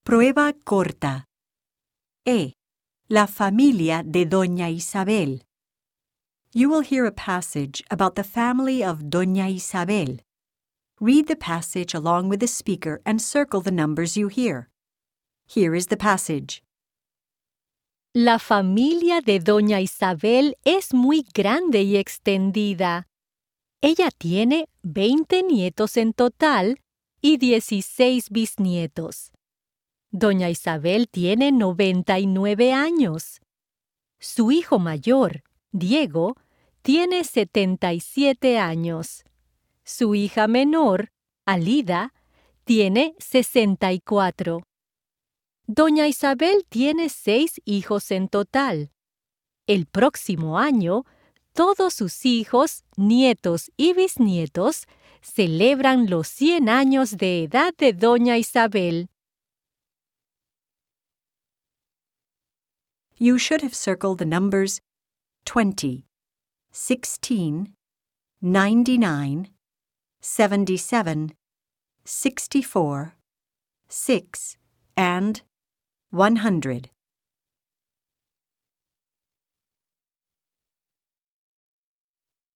Prueba corta. E. La familia de Doña Isabel. You will hear a passage about the family of Doña Isabel. Read the passage along with the speaker and circle the numbers you hear. Here is the passage. La familia de Doña Isabel es muy grande y extendida. Ella tiene 20 nietos en total y 16 bisnietos. Doña Isabel tiene 99 años. Su hijo mayor, Diego, tiene 77 años. Su hija menor, Alida, tiene 64. Doña Isabel tiene 6 hijos en total. El próximo año, todos sus hijos, nietos y bisnietos celebran los 100 años de edad de Doña Isabel. You should have circled the numbers 20, 16, 99, 77, 64, 6, and 100.